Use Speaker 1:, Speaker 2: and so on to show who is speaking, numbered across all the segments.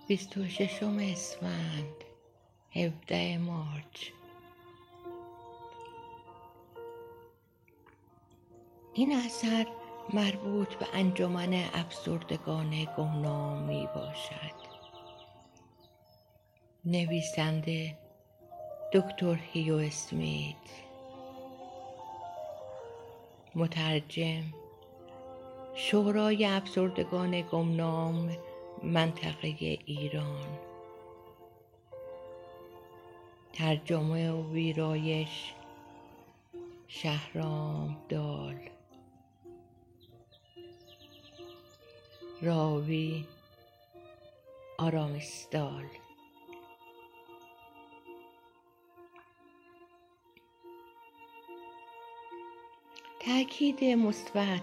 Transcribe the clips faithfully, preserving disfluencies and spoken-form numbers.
Speaker 1: بیست و ششم اسفند، هفدهم مارچ. این اثر مربوط به انجمن افسردگان گمنام می باشد. نویسنده دکتر هیو اسمیت، مترجم شورای افسردگان گمنام منطقه ایران، ترجمه و ویرایش شهرام دال، راوی آرامستال. تأکید مثبت: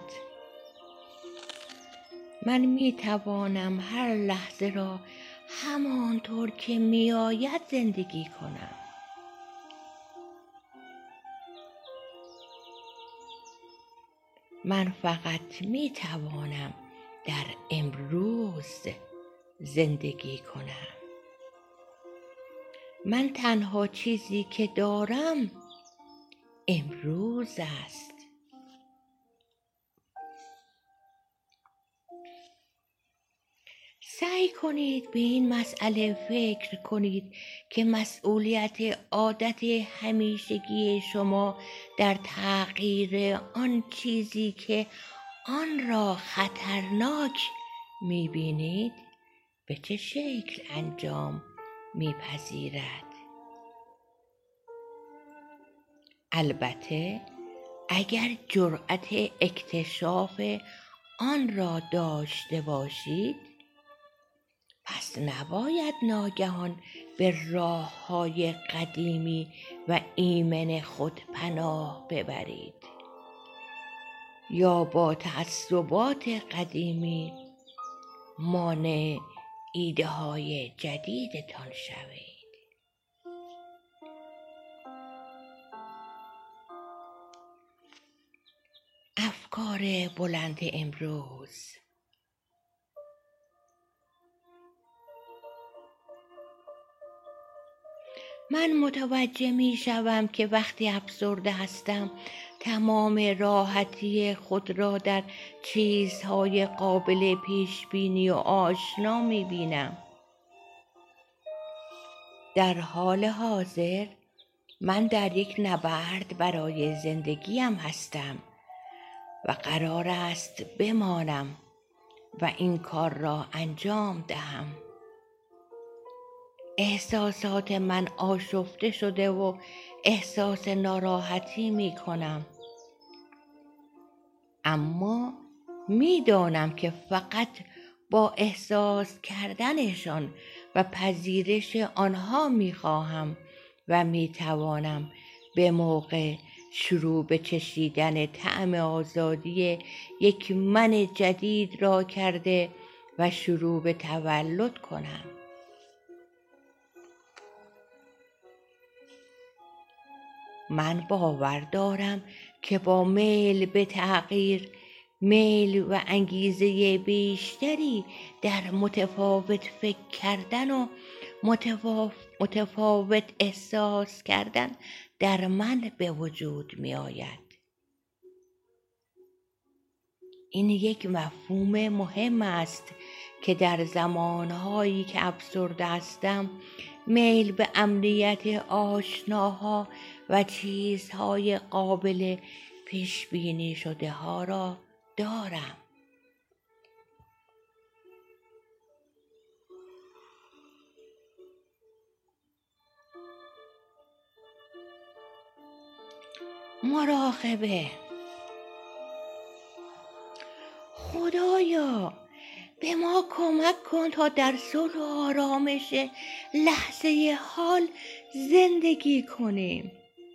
Speaker 1: من می توانم هر لحظه را همانطور که می آید زندگی کنم. من فقط می توانم در امروز زندگی کنم. من تنها چیزی که دارم امروز است. سعی کنید به این مسئله فکر کنید که مسئولیت عادت همیشگی شما در تغییر آن چیزی که آن را خطرناک می‌بینید به چه شکل انجام می‌پذیرد. البته اگر جرأت اکتشاف آن را داشته باشید، پس نباید ناگهان به راه‌های قدیمی و ایمن خود پناه ببرید یا با تعصبات قدیمی مانع ایده‌های جدیدتان شوید. افکار بلند امروز: من متوجه می شوم که وقتی افسرده هستم تمام راحتی خود را در چیزهای قابل پیش بینی و آشنا می بینم. در حال حاضر من در یک نبرد برای زندگیم هستم و قرار است بمانم و این کار را انجام دهم. احساسات من آشفته شده و احساس ناراحتی می کنم، اما می دانم که فقط با احساس کردنشان و پذیرش آنها می خواهم و می توانم به موقع شروع به چشیدن طعم آزادی یک من جدید را کرده و شروع به تولد کنم. من باور دارم که با میل به تغییر، میل و انگیزه بیشتری در متفاوت فکر کردن و متفاوت احساس کردن در من به وجود می آید. این یک مفهوم مهم است که در زمانهایی که افسرده هستم میل به امنیت آشناها و چیزهای قابل پیش بینی شده ها را دارم. مراقبه: خدایا به ما کمک کن تا در صلح و آرامش لحظه حال زندگی کنیم.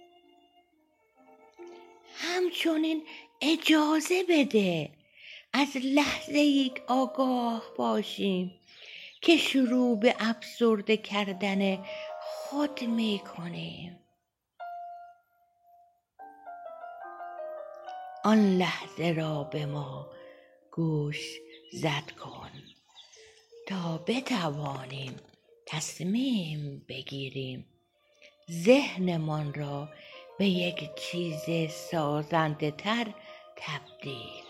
Speaker 1: همچنین اجازه بده از لحظه یک آگاه باشیم که شروع به افسرده کردن خود می کنیم. آن لحظه را به ما گوش زد کن تا بتوانیم تصمیم بگیریم، ذهنمان را به یک چیز سازنده تر تبدیل